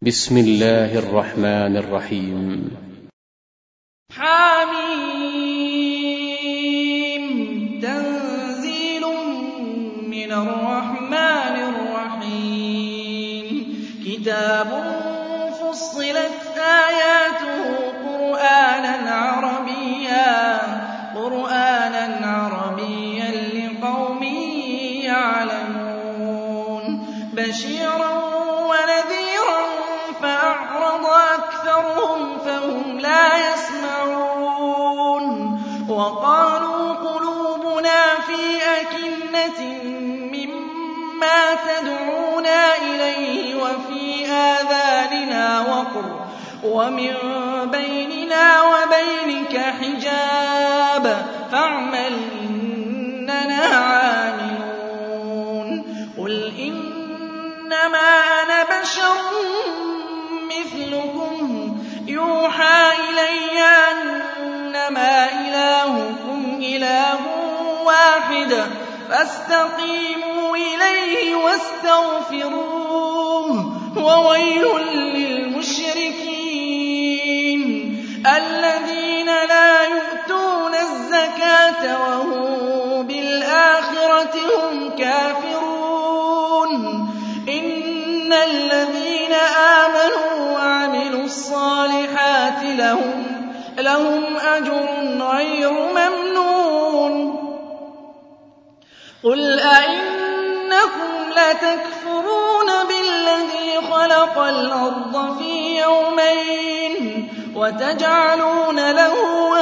بسم الله الرحمن الرحيم. حميم تنزيل من الرحمن الرحيم كتاب فصلت آياته قرآنا عربيا لقوم يعلمون بشيرا ونذيرا فأعرض أكثرهم فهم لا يسمعون وقالوا قلوبنا في أكنة مما تدعونا إليه وفي آذاننا وقر ومن بيننا وبينك حجاب فاعمل إننا عاملون قل إنما أنا بشر مثلكم يوحى إلي أنما إلهكم إله واحد فاستقيموا إليه واستغفروه وويل للمشركين الذين لا يؤتون الزكاة وهم بالآخرة هم كافرون إن الذين آمنوا وعملوا الصالحات لهم أجر غير ممنون قل أئنكم لتكفرون بالذي خلق الأرض في يومين وتجعلون له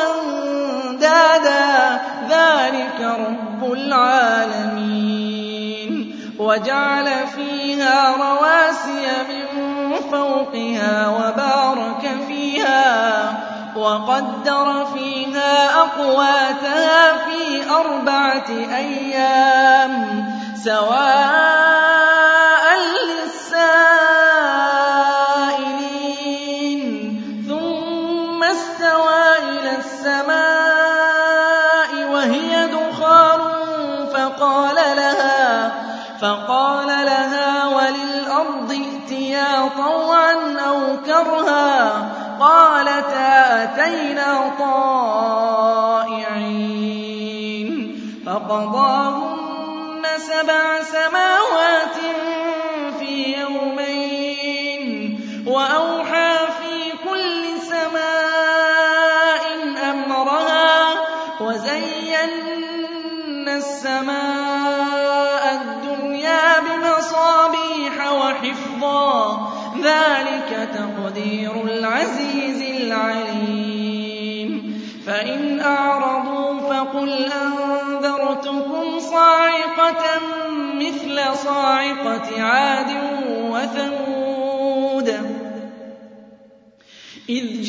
أندادا ذلك رب العالمين وجعل فيها رواسي من فوقها وبارك فيها وقدر فيها أقواتها في 4 أيام سواء للسائلين ثم استوى إلى السماء وهي دخان فقال لها وللأرض ائتيا طوعا أو كرها قالتا أتينا طائعين فقضاهن 7 سماوات في يومين وأوحى في كل سماء أمرها وزينا السماء الدنيا بمصابيح وحفظا ذلك تقدير العزيز العليم فإن أعرضوا فقل أنذرتكم صاعقة مثل صاعقة عاد وثمود إذ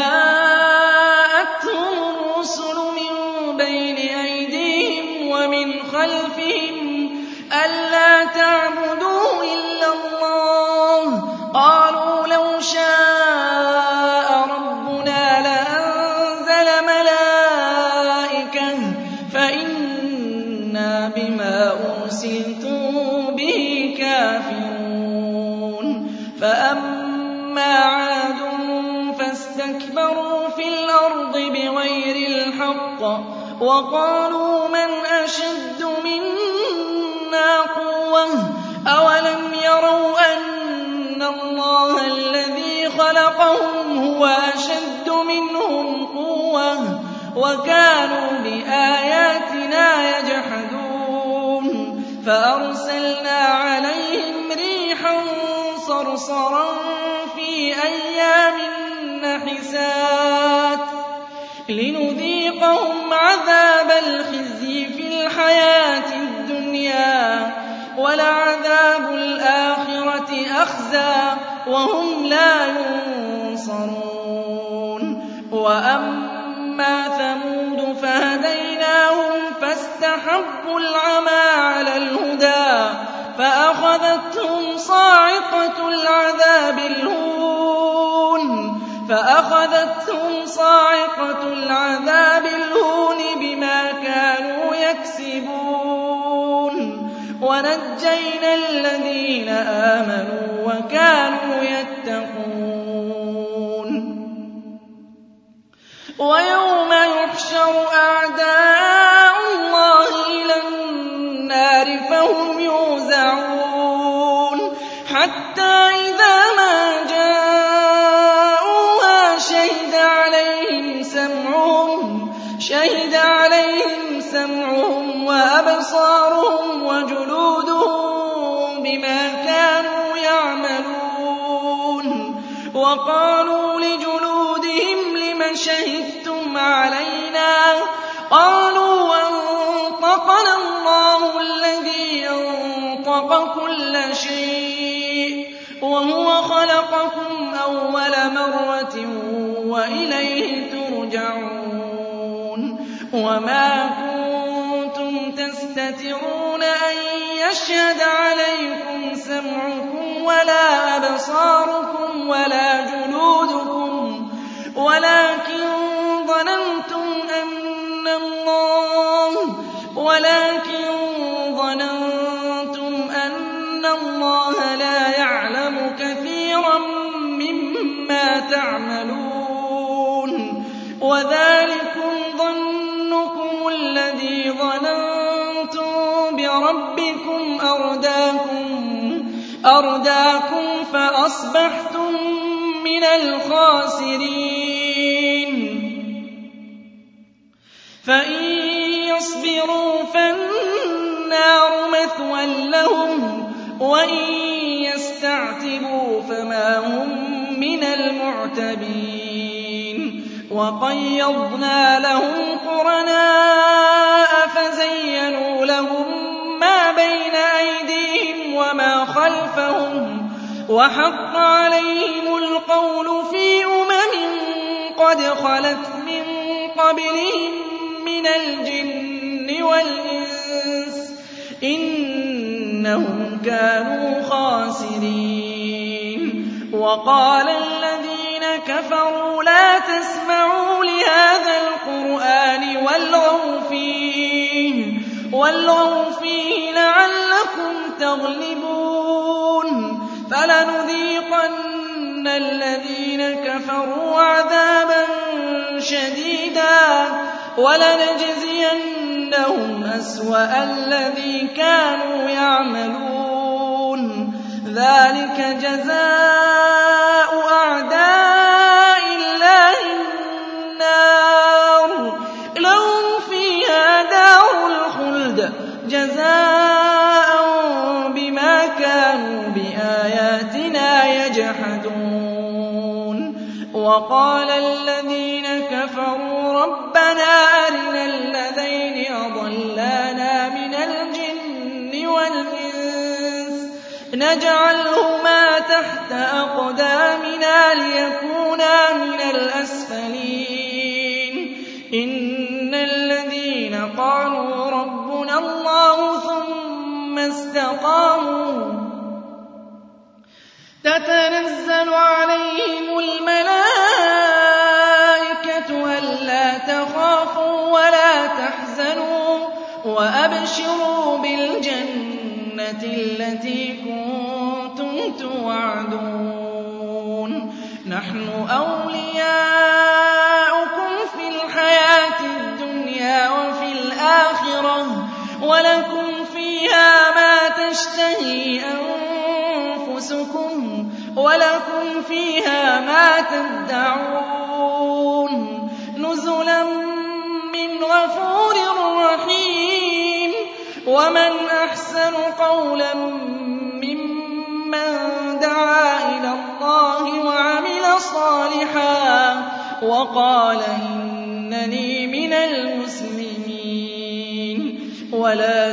جاءتهم الرسل من بين أيديهم ومن خلفهم ألا تعبدوا إلا الله قالوا لو شاء ربنا لأنزل ملائكة فإنا بما أرسلتم به كافرون فأما عاد فاستكبروا في الأرض بغير الحق وقالوا من أشد منا قوة أولم يروا أن الله الذي خلقهم هو أشد منهم قوة وكانوا بآياتنا يجحدون فأرسلنا عليهم ريحا صرصرا في أيام نحسات لنذيقهم عذاب الخزي في الحياة الدنيا ولعذاب الآخرة أخزى وهم لا ينصرون وأما ثمود فهديناهم فاستحبوا العمى على الهدى فأخذتهم صاعقة العذاب الهون بما كانوا يكسبون ونجينا الذين آمنوا وكانوا كَانُوا يَتَّقُونَ وَيَوْمَ يُحْشَرُ أَعْدَاءُ اللَّهِ إِلَى النَّارِ فَهُمْ يُوزَعُونَ حَتَّىٰ إِذَا مَا جَاءُوهَا شَهِدَ عَلَيْهِمْ سَمْعُهُمْ وَأَبْصَارُهُمْ وَجُلُودُهُم بِمَا كَانُوا يَعْمَلُونَ وَقَالُوا لِجُلُودِهِمْ لِمَ شَهِدتُّمْ عَلَيْنَا قَالُوا أَنطَقَنَا اللَّهُ الَّذِي أَنطَقَ كُلَّ شَيْءٍ وَهُوَ خَلَقَكُمْ أَوَّلَ مَرَّةٍ وَإِلَيْهِ تُرْجَعُونَ وَمَا كُنتُمْ تَسْتَتِرُونَ أَن يَشْهَدَ عَلَيْكُمْ سَمْعُكُمْ وَلَا أَبْصَارُكُمْ وَلَا جُلُودُكُمْ وَلَٰكِن ظَنَنتُمْ أَنَّ اللَّهَ لَا يَعْلَمُ كَثِيرًا مِّمَّا تَعْمَلُونَ وَذَٰلِكُمْ ظَنُّكُمُ الَّذِي ظَنَنتُم بِرَبِّكُمْ أَرْدَاكُمْ فَأَصْبَحْتُم مِّنَ الْخَاسِرِينَ فَإِن يَصْبِرُوا فَالنَّارُ مَثْوًى لَّهُمْ وَإِن يَسْتَعْتِبُوا فَمَا هُم مِّنَ الْمُعْتَبِينَ وَقَيَّضْنَا لَهُمْ قُرَنَاءَ فَزَيَّنُوا لَهُم مَّا بَيْنَ أَيْدِيهِمْ وَمَا خَلْفَهُمْ وَحَقَّ عَلَيْهِمُ الْقَوْلُ فِي قَدْ خَلَتْ مِن قَبْلِهِم مِّنَ الْجِنِّ وَالْإِنسِ ۖ إِنَّهُمْ كَانُوا خَاسِرِينَ وَقَالَ الَّذِينَ كَفَرُوا لَا تَسْمَعُوا لِهَٰذَا الْقُرْآنِ وَالْغَوْا فِيهِ لَعَلَّكُمْ تَغْلِبُونَ فَلَنُذِيقَنَّ الَّذِينَ كَفَرُوا عَذَابًا شَدِيدًا وَلَنَجْزِيَنَّهُمْ أَسْوَأَ الَّذِي كَانُوا يَعْمَلُونَ ذَٰلِكَ جَزَاءُ أَعْدَاءِ اللَّهِ النَّارُ لَهُمْ فِيهَا دَارُ الْخُلْدِ جَزَاءً بِمَا كَانُوا بِآيَاتِنَا يَجْحَدُونَ وَقَالَ الَّذِينَ كَفَرُوا رَبَّنَا أَرِنَا الَّذَيْنِ أَضَلَّانَا مِنَ الْجِنِّ وَالْإِنسِ نَجْعَلْهُمَا تَحْتَ أَقْدَامِنَا لِيَكُونَا مِنَ الْأَسْفَلِينَ إِنَّ الَّذِينَ قَالُوا رَبُّنَا اللَّهُ ثُمَّ اسْتَقَامُوا تَتَنَزَّلُ عَلَيْهِمُ الْمَلَائِكَةُ أَلَّا تَخَافُوا وَلَا تَحْزَنُوا وَأَبْشِرُوا بِالْجَنَّةِ الَّتِي كُنتُمْ تُوعَدُونَ نَحْنُ أَوْلِيَاؤُكُمْ فِي الْحَيَاةِ الدُّنْيَا وَفِي الْآخِرَةِ وَلَكُمْ فِيهَا مَا تَشْتَهِي أَنفُسُكُمْ وَلَكُمْ فِيهَا مَا تَدَّعُونَ نُزُلًا مِّنْ غَفُورٍ رَّحِيمٍ وَمَنْ أَحْسَنُ قَوْلًا مِّمَّن دَعَا إِلَى اللَّهِ وَعَمِلَ صَالِحًا وَقَالَ إِنَّنِي مِنَ الْمُسْلِمِينَ وَلَا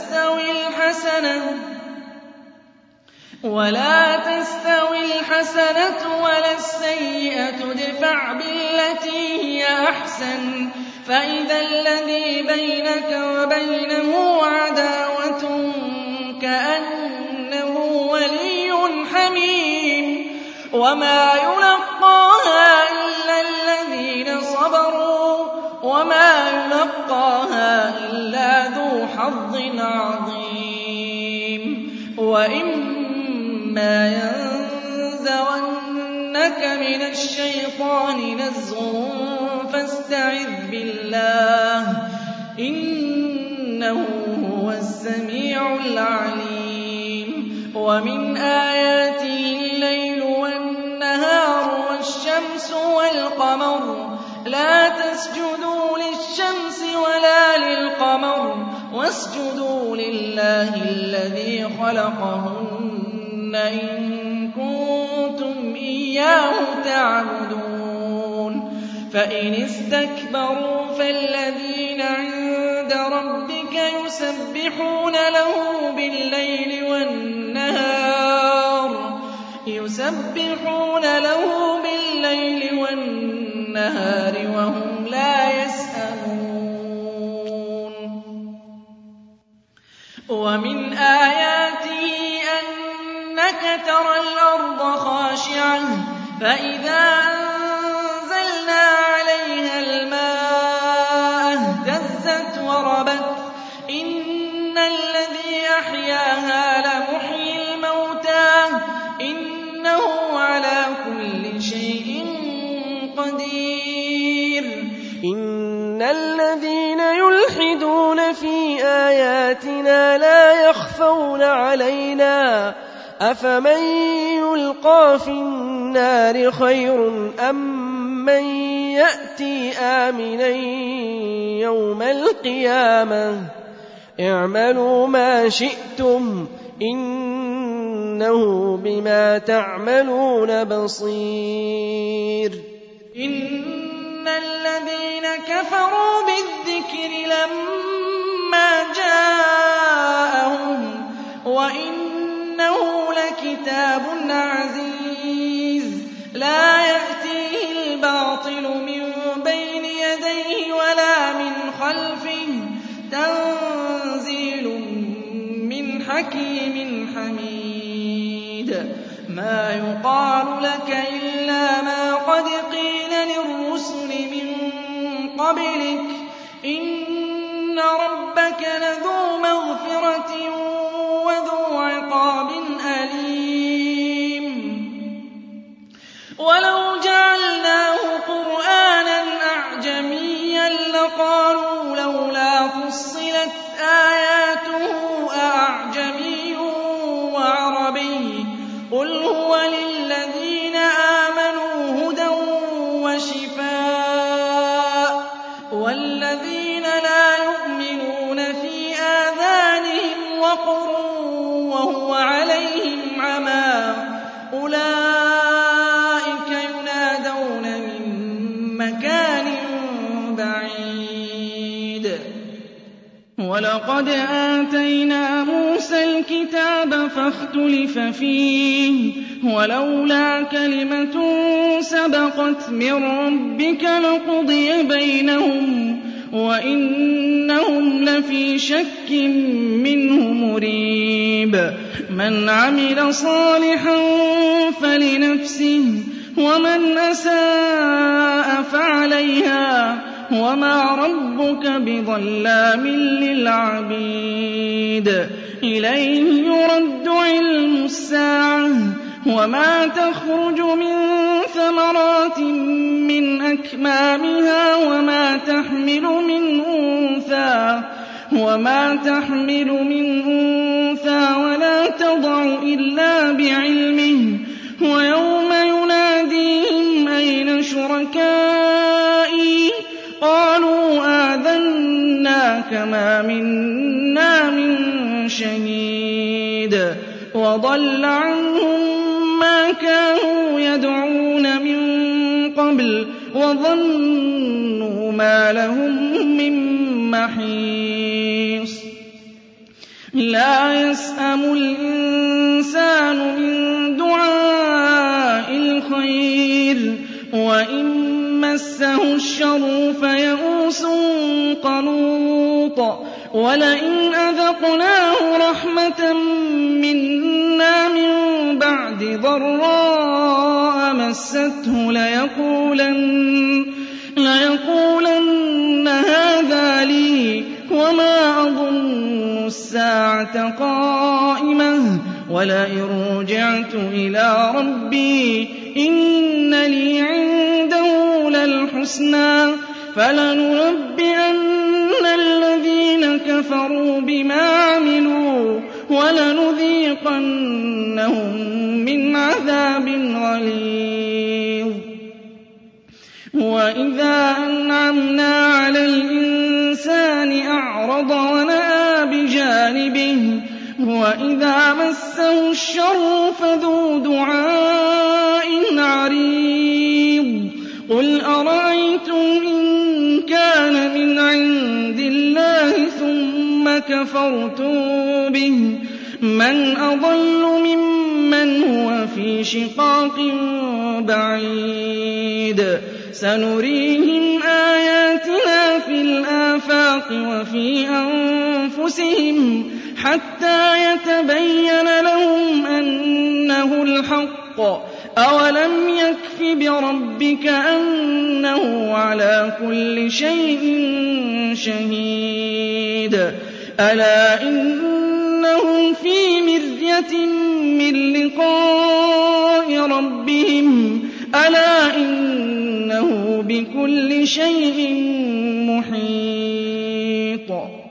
تَسْتَوِي الْحَسَنَةُ وَلَا السَّيِّئَةُ ادْفَعْ بِالَّتِي هِيَ أَحْسَنُ فَإِذَا الَّذِي بَيْنَكَ وَبَيْنَهُ عَدَاوَةٌ كَأَنَّهُ وَلِيٌّ حَمِيمٌ وَمَا يُلَقَّاهَا إِلَّا الَّذِينَ صَبَرُوا وَمَا يُلَقَّاهَا إِلَّا ذُو حَظٍّ عَظِيمٍ وَإِمَّا يَنزَغَنَّكَ ينزغنك مِنَ الشَّيْطَانِ نَزْغٌ فَاسْتَعِذْ بِاللَّهِ ۖ إِنَّهُ هُوَ السَّمِيعُ الْعَلِيمُ. وَمِنْ آيَاتِهِ اللَّيْلُ وَالنَّهَارُ وَالشَّمْسُ وَالْقَمَرُ ۚ لَا تَسْجُدُوا لِلشَّمْسِ وَلَا لِلْقَمَرِ وَاسْجُدُوا لِلَّهِ الَّذِي خَلَقَهُنَّ إِن كُنتُمْ إِيَّاهُ تَعْبُدُونَ. فَإِنِ اسْتَكْبَرُوا فَالَّذِينَ عِندَ رَبِّكَ يُسَبِّحُونَ لَهُ بِاللَّيْلِ وَالنَّهَارِ وَهُمْ لَا يَسْأَمُونَ. وَمِنْ آيَاتِهِ أَنَّكَ تَرَى الْأَرْضَ خَاشِعَةً فَإِذَا أَنزَلْنَا عَلَيْهَا الْمَاءَ اهْتَزَّتْ وَرَبَتْ ۚ إِنَّ الَّذِي أَحْيَاهَا لَمُحْيِي الْمَوْتَىٰ ۚ إِنَّهُ عَلَىٰ كُلِّ شَيْءٍ قَدِيرٌ. إِنَّ الَّذِينَ يُلْحِدُونَ فِي آيَاتِنَا لَا يَخْفَوْنَ عَلَيْنَا ۗ أَفَمَن يُلْقَىٰ فِي النَّارِ خَيْرٌ أَم مَّن يَأْتِي آمِنًا يَوْمَ الْقِيَامَةِ ۚ اعْمَلُوا مَا شِئْتُمْ إِنَّهُ بِمَا تَعْمَلُونَ بَصِيرٌ. إِنَّ الَّذِينَ كَفَرُوا بِالذِّكْرِ لَمَّا جَاءَهُمْ وَإِنَّهُ لَكِتَابٌ عَزِيزٌ لَّا يَأْتِيهِ الْبَاطِلُ مِن بَيْنِ يَدَيْهِ وَلَا مِنْ خَلْفِهِ ۖ تَنزِيلٌ مِّنْ حَكِيمٍ حَمِيدٍ. مَا يُقَالُ لَكَ إِلَّا مَا قَدْ قِيلَ لِلرُّسُلِ مِن قَبْلِكَ ۚ إِنَّ رَبَّكَ لَذُو مَغْفِرَةٍ وَذُو عِقَابٍ أَلِيمٍ. وَلَوْ جَعَلْنَاهُ قُرْآنًا أَعْجَمِيًّا لَّقَالُوا لَوْلَا فُصِّلَتْ آيَاتُهُ أَأَعْجَمِيٌّ وَعَرَبِيٌّ ۗ قُلْ هُوَ لِلَّذِينَ آمَنُوا هُدًى وَشِفَاءٌ ۖ وَالَّذِينَ لَا يُؤْمِنُونَ فِي آذَانِهِمْ وَقْرٌ وَهُوَ عَلَيْهِمْ عَمًى أُولَٰئِكَ يُنَادَوْنَ مِن مَّكَانٍ بَعِيدٍ. وَلَقَدْ آتَيْنَا مُوسَى الْكِتَابَ فَاخْتُلِفَ فِيهِ ۚ وَلَوْلَا كَلِمَةٌ سَبَقَتْ مِن رَّبِّكَ لَقُضِيَ بَيْنَهُمْ وَإِنَّهُمْ لَفِي شَكٍّ مِّنْهُ مُرِيبٍ. مَنْ عَمِلَ صَالِحًا فَلِنَفْسِهِ وَمَنْ أَسَاءَ فَعَلَيْهَا ۗ وَمَا رَبُّكَ بِظَلَّامٍ لِّلْعَبِيدِ. إِلَيْهِ يُرَدُّ عِلْمُ السَّاعَةِ ۚ وَمَا تَخْرُجُ مِن ثَمَرَاتٍ مِّنْ أَكْمَامِهَا وَمَا تَحْمِلُ مِنْ أُنثَىٰ وَلَا تَضَعُ إِلَّا بِعِلْمِهِ. وَيَوْمَ يُنَادِيهِمْ أَيْنَ شُرَكَائِي قَالُوا آذَنَّاكَ مَا مِنَّا مِن شَهِيدٍ. وَضَلَّ عَنْهُم مَّا كَانُوا يَدْعُونَ مِن قَبْلُ وَظَنُّوا مَا لَهُم مِّن مَّحِيصٍ. لَّا يَسْأَمُ الْإِنسَانُ مِن دُعَاءِ الْخَيْرِ وَإِن مَّسَّهُ الشَّرُّ فَيَئُوسٌ قَنُوطٌ. وَلَئِنْ أَذَقْنَاهُ رَحْمَةً مِّنَّا مِن بَعْدِ ضَرَّاءَ مَسَّتْهُ لَيَقُولَنَّ هَٰذَا لِي وَمَا أَظُنُّ السَّاعَةَ قَائِمَةً وَلَئِن رُّجِعْتُ إِلَىٰ رَبِّي إِنَّ لِي عِندَهُ لَلْحُسْنَىٰ فَلَنُنَبِّئَنَّ الَّذِينَ كَفَرُوا بِمَا عَمِلُوا وَلَنُذِيقَنَّهُم مِّنْ عَذَابٍ غَلِيظٍ وَإِذَا أَنْعَمْنَا عَلَى الْإِنسَانِ أَعْرَضَ وَنَأَىٰ بِجَانِبِهِ وَإِذَا مَسَّهُ الشَّرُّ فَذُو دُعَاءٍ عَرِيضٍ قُلْ أَرَأَيْتُمْ إِن كَانَ مِنْ عِندِ اللَّهِ ثُمَّ كَفَرْتُم بِهِ مَنْ أَضَلُّ مِمَّنْ هُوَ فِي شِقَاقٍ بَعِيدٍ سَنُرِيهِمْ آيَاتِنَا فِي الْآفَاقِ وَفِي أَنفُسِهِمْ حَتَّىٰ يَتَبَيَّنَ لَهُمْ أَنَّهُ الْحَقُّ أَوَلَمْ يَكْفِ بِرَبِّكَ أَنَّهُ عَلَىٰ كُلِّ شَيْءٍ شَهِيدٌ أَلَا إِنَّهُمْ فِي مِرْيَةٍ مِّن لِّقَاءِ رَبِّهِمْ أَلَا إِنَّهُ بِكُلِّ شَيْءٍ مُّحِيطٌ